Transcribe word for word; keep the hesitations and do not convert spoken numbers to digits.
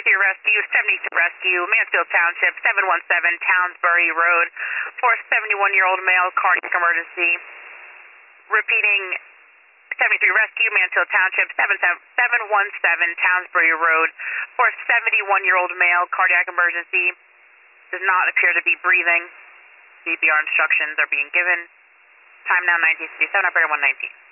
seventy-three Rescue, seventy-two Rescue, Mansfield Township, seven one seven Townsbury Road, for a seventy-one-year-old male, cardiac emergency. Repeating, seventy-three Rescue, Mansfield Township, seven one seven Townsbury Road, for a seventy-one-year-old male, cardiac emergency. Does not appear to be breathing. C P R instructions are being given. Time now nineteen fifty-seven, operator one nineteen.